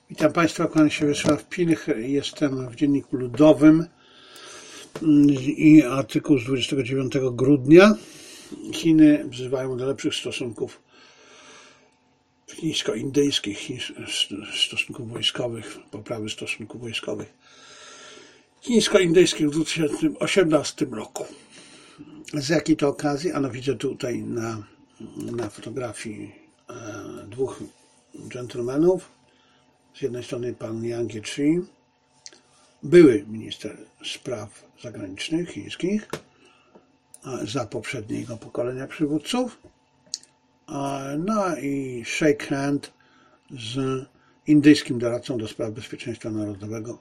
Witam Państwa, kłaniam się Wiesław Pilch. Jestem w Dzienniku Ludowym i artykuł z 29 grudnia. Chiny wzywają do lepszych stosunków chińsko-indyjskich, stosunków wojskowych, poprawy stosunków wojskowych chińsko-indyjskich w 2018 roku. Z jakiej to okazji? Ano widzę tutaj na fotografii dwóch dżentelmenów. Z jednej strony pan Yang Jiechi, były minister spraw zagranicznych chińskich za poprzedniego pokolenia przywódców, no i shake hand z indyjskim doradcą do spraw bezpieczeństwa narodowego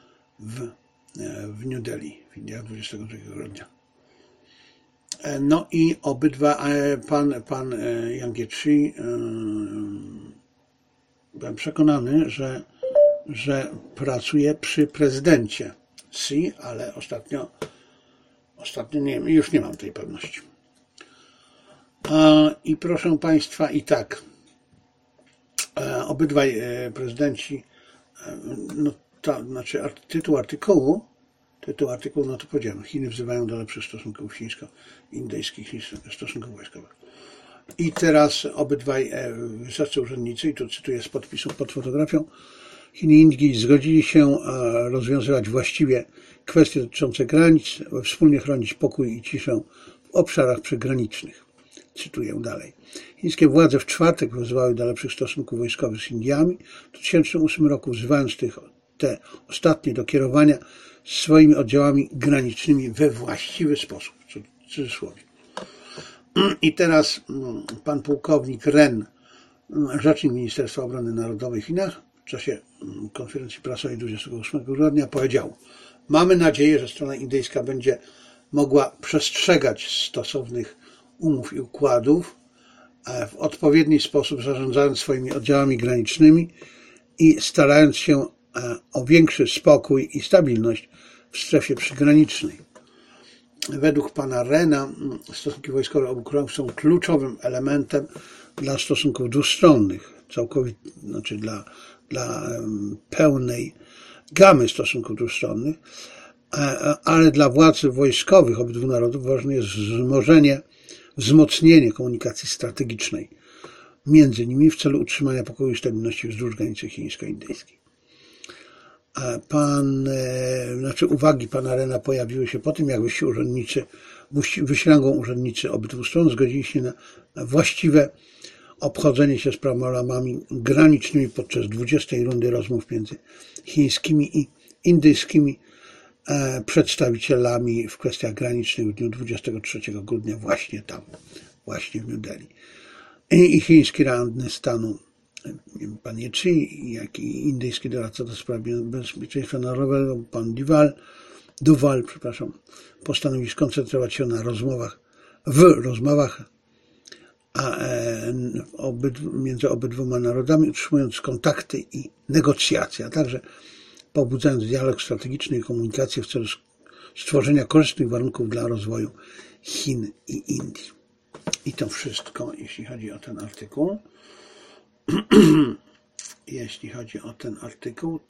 w New Delhi w Indiach 22 grudnia. No i obydwa, pan Yang Jiechi, byłem przekonany, że pracuje przy prezydencie Xi, ale ostatnio nie, już nie mam tej pewności. I proszę Państwa, i tak, obydwaj prezydenci, no to znaczy tytuł artykułu, no to powiedziałem, Chiny wzywają do lepszych stosunków chińsko-indyjskich niż stosunków wojskowych. I teraz obydwaj wysocy urzędnicy, i tu cytuję z podpisu pod fotografią, Chiny i Indii zgodzili się rozwiązywać właściwie kwestie dotyczące granic, wspólnie chronić pokój i ciszę w obszarach przygranicznych. Cytuję dalej. Chińskie władze w czwartek wzywały do lepszych stosunków wojskowych z Indiami. W 2008 roku wzywając te ostatnie do kierowania swoimi oddziałami granicznymi we właściwy sposób. W cudzysłowie. I teraz pan pułkownik Ren, rzecznik Ministerstwa Obrony Narodowej w Chinach, w czasie konferencji prasowej 28 grudnia powiedział: mamy nadzieję, że strona indyjska będzie mogła przestrzegać stosownych umów i układów, w odpowiedni sposób zarządzając swoimi oddziałami granicznymi i starając się o większy spokój i stabilność w strefie przygranicznej. Według pana Rena stosunki wojskowe obu krajów są kluczowym elementem dla stosunków dwustronnych, całkowicie, znaczy dla pełnej gamy stosunków dwustronnych, ale dla władz wojskowych obydwu narodów ważne jest wzmocnienie komunikacji strategicznej między nimi w celu utrzymania pokoju i stabilności wzdłuż granicy chińsko-indyjskiej. Uwagi pana Rena pojawiły się po tym, jak wyśrangą urzędnicy obydwu stron zgodzili się na właściwe obchodzenie się z problemami granicznymi podczas 20. rundy rozmów między chińskimi i indyjskimi przedstawicielami w kwestiach granicznych w dniu 23 grudnia właśnie w New Delhi. I chiński radny stanu pan Jiechi, jak i indyjski doradca do spraw bezpieczeństwa narodowego, pan Duval, postanowił skoncentrować się na rozmowach między obydwoma narodami, utrzymując kontakty i negocjacje, a także pobudzając dialog strategiczny i komunikację w celu stworzenia korzystnych warunków dla rozwoju Chin i Indii. I to wszystko, jeśli chodzi o ten artykuł. Jeśli chodzi o ten artykuł,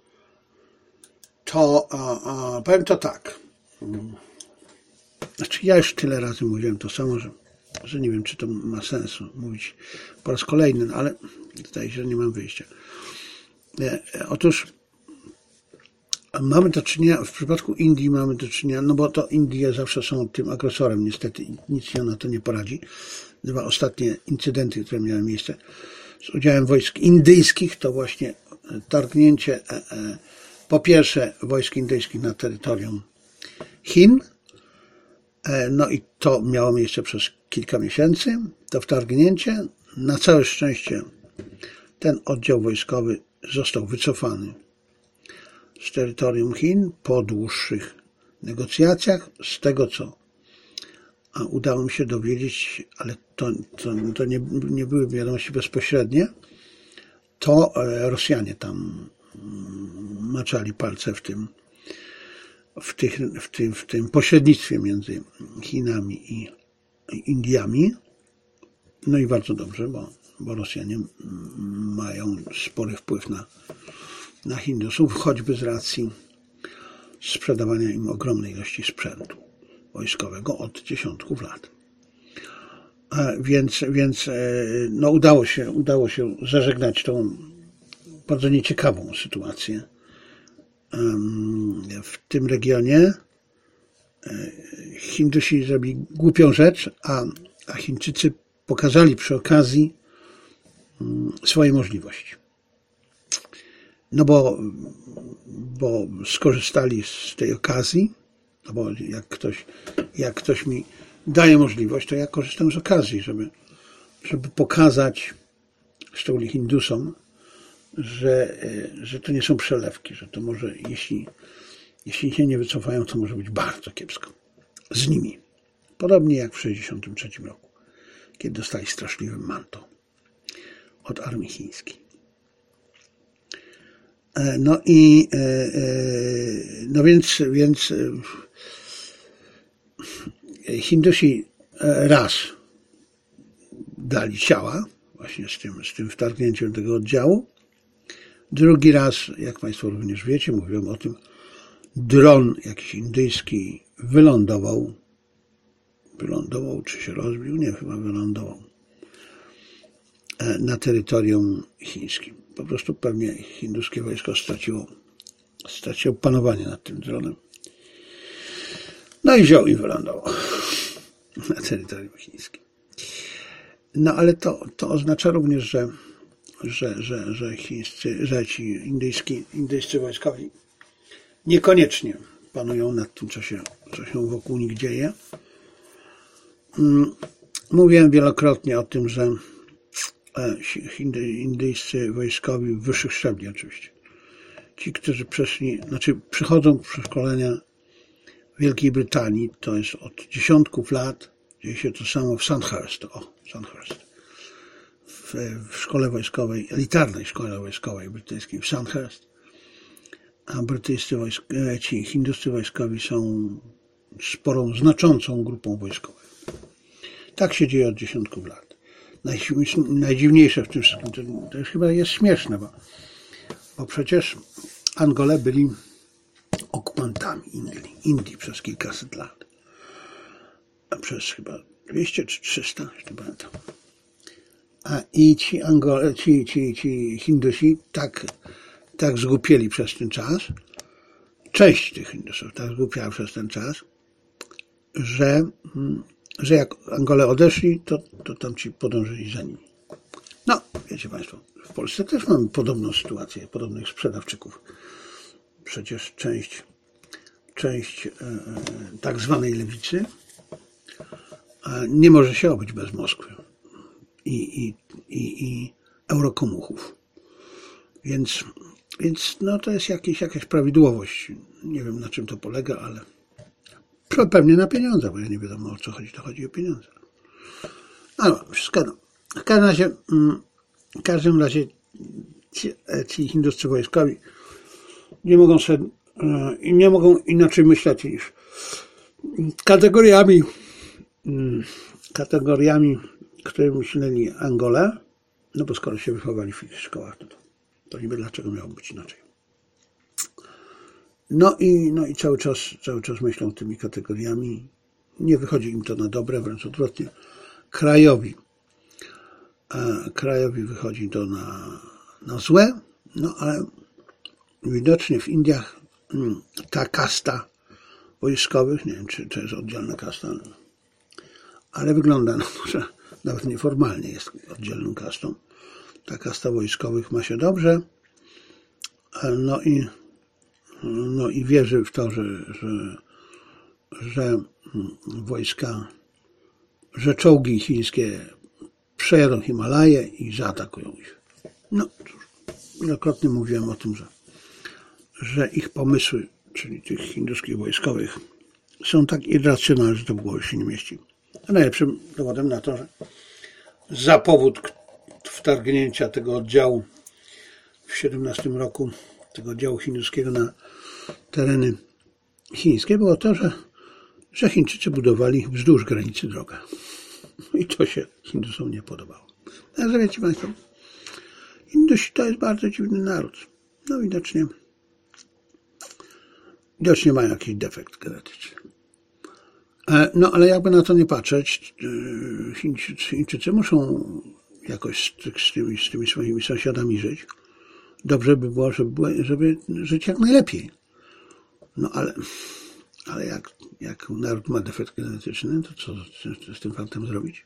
to powiem to tak. Znaczy, ja już tyle razy mówiłem to samo, że nie wiem, czy to ma sensu mówić po raz kolejny, no ale zdaje się, że nie mam wyjścia. Otóż mamy do czynienia, w przypadku Indii mamy do czynienia, no bo to Indie zawsze są tym agresorem, niestety nic się na to nie poradzi. Dwa ostatnie incydenty, które miały miejsce z udziałem wojsk indyjskich, to właśnie targnięcie po pierwsze wojsk indyjskich na terytorium Chin, no i to miało miejsce przez kilka miesięcy, to wtargnięcie. Na całe szczęście ten oddział wojskowy został wycofany z terytorium Chin po dłuższych negocjacjach. Z tego, co udało mi się dowiedzieć, ale to nie były wiadomości bezpośrednie, to Rosjanie tam maczali palce w tym pośrednictwie między Chinami i Indiami. No i bardzo dobrze, bo Rosjanie mają spory wpływ na Hindusów, choćby z racji sprzedawania im ogromnej ilości sprzętu wojskowego od dziesiątków lat. Więc no udało się zażegnać tą bardzo nieciekawą sytuację w tym regionie. Hindusi zrobili głupią rzecz, a Chińczycy pokazali przy okazji swoje możliwości. No bo skorzystali z tej okazji, no bo jak ktoś mi daje możliwość, to ja korzystam z okazji, żeby pokazać, szczególnie Hindusom, że to nie są przelewki, że to może, jeśli się nie wycofają, to może być bardzo kiepsko z nimi. Podobnie jak w 1963 roku, kiedy dostali straszliwe manto od armii chińskiej. No więc Hindusi raz dali ciała, właśnie z tym wtargnięciem tego oddziału. Drugi raz, jak Państwo również wiecie, mówiłem o tym, dron jakiś indyjski wylądował, czy się rozbił? Nie, chyba wylądował na chińskim. Po prostu pewnie hinduskie wojsko straciło panowanie nad tym dronem. No i wziął i wylądował na terytorium chińskim. No ale to oznacza również, że ci indyjscy wojskowi niekoniecznie panują nad tym, co się wokół nich dzieje. Mówiłem wielokrotnie o tym, że indyjscy wojskowi wyższych szczebli oczywiście, ci, którzy przychodzą w szkolenia w Wielkiej Brytanii, to jest od dziesiątków lat, dzieje się to samo w Sandhurst, w szkole wojskowej, elitarnej szkole wojskowej brytyjskiej w Sandhurst, a ci hinduscy wojskowi są znaczącą grupą wojskową. Tak się dzieje od dziesiątków lat. Najdziwniejsze w tym wszystkim, to już chyba jest śmieszne, bo przecież Angole byli okupantami Indii przez kilkaset lat. A przez chyba 200 czy 300, już nie pamiętam. I ci Hindusi tak zgłupieli przez ten czas, część tych Hindusów tak zgłupiała przez ten czas, że jak Angole odeszli, to tamci podążyli za nimi. No, wiecie Państwo, w Polsce też mamy podobną sytuację, podobnych sprzedawczyków. Przecież część tak zwanej lewicy nie może się obyć bez Moskwy i eurokomuchów. Więc no to jest jakaś prawidłowość. Nie wiem, na czym to polega, ale pewnie na pieniądze, bo ja nie wiadomo, o co chodzi. To chodzi o pieniądze. No, wszystko jedno. W każdym razie ci hinduscy wojskowi nie mogą inaczej myśleć niż kategoriami, które myśleli Angole, no bo skoro się wychowali w ich szkołach, to niby dlaczego miało być inaczej. No i cały czas myślą tymi kategoriami. Nie wychodzi im to na dobre, wręcz odwrotnie. Krajowi wychodzi to na złe, no ale widocznie w Indiach ta kasta wojskowych, nie wiem, czy to jest oddzielna kasta, ale wygląda na to, że nawet nieformalnie jest oddzielną kastą. Ta kasta wojskowych ma się dobrze, no i wierzy w to, że wojska, że czołgi chińskie przejadą Himalaje i zaatakują ich. No cóż, wielokrotnie mówiłem o tym, że ich pomysły, czyli tych hinduskich wojskowych, są tak irracjonalne, że to w głowie się nie mieści. A najlepszym dowodem na to, że za powód wtargnięcia tego oddziału w 17 roku, tego oddziału hinduskiego na tereny chińskie, było to, że Chińczycy budowali wzdłuż granicy drogę. I to się Hindusom nie podobało. Także wiecie Państwo, Hindusi to jest bardzo dziwny naród. No widocznie mają jakiś defekt genetyczny. No ale jakby na to nie patrzeć, Chińczycy muszą jakoś z tymi swoimi sąsiadami żyć. Dobrze by było, żeby żyć jak najlepiej. No ale jak naród ma defekt genetyczny, to co z tym faktem zrobić?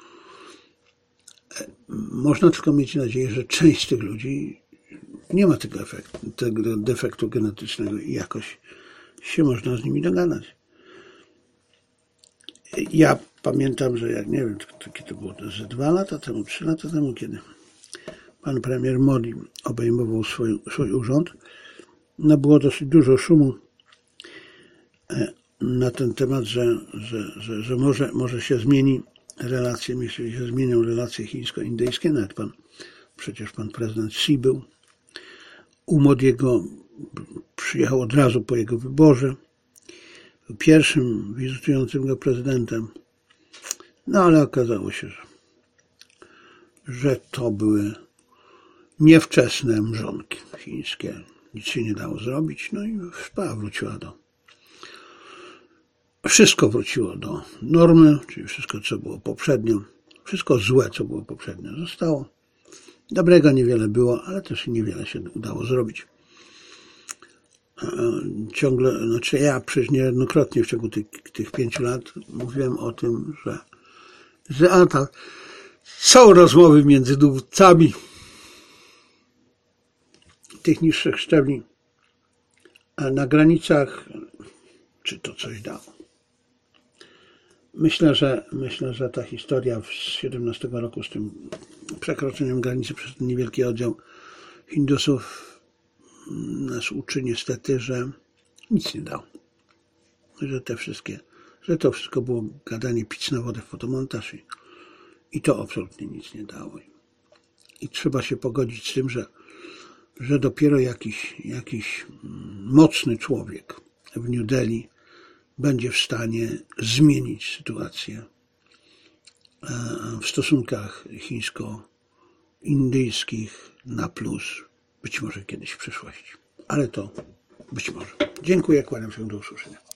Można tylko mieć nadzieję, że część z tych ludzi nie ma tego defektu genetycznego i jakoś się można z nimi dogadać. Ja pamiętam, że jak nie wiem, to było ze 2 lata temu, 3 lata temu, kiedy pan premier Modi obejmował swój urząd, no było dosyć dużo szumu na ten temat, że może się zmieni relacje, jeśli się zmienią relacje chińsko-indyjskie. Nawet przecież pan prezydent Xi był u Modiego, przyjechał od razu po jego wyborze. Był pierwszym wizytującym go prezydentem. No ale okazało się, że to były niewczesne mrzonki chińskie. Nic się nie dało zrobić. No i sprawa wróciła wszystko wróciło do normy, czyli wszystko, co było poprzednio. Wszystko złe, co było poprzednio, zostało. Dobrego niewiele było, ale też niewiele się udało zrobić. Ciągle, ja przecież niejednokrotnie w ciągu tych 5 lat mówiłem o tym, że są rozmowy między dowódcami tych niższych szczebli, a na granicach, czy to coś dało. Myślę, że ta historia z 17 roku z tym przekroczeniem granicy przez ten niewielki oddział Hindusów nas uczy niestety, że nic nie dało. Że to wszystko było gadanie pić na wodę w fotomontaż i to absolutnie nic nie dało. I trzeba się pogodzić z tym, że dopiero jakiś mocny człowiek w New Delhi będzie w stanie zmienić sytuację w stosunkach chińsko-indyjskich na plus, być może kiedyś w przyszłości. Ale to być może. Dziękuję, kłaniam się, do usłyszenia.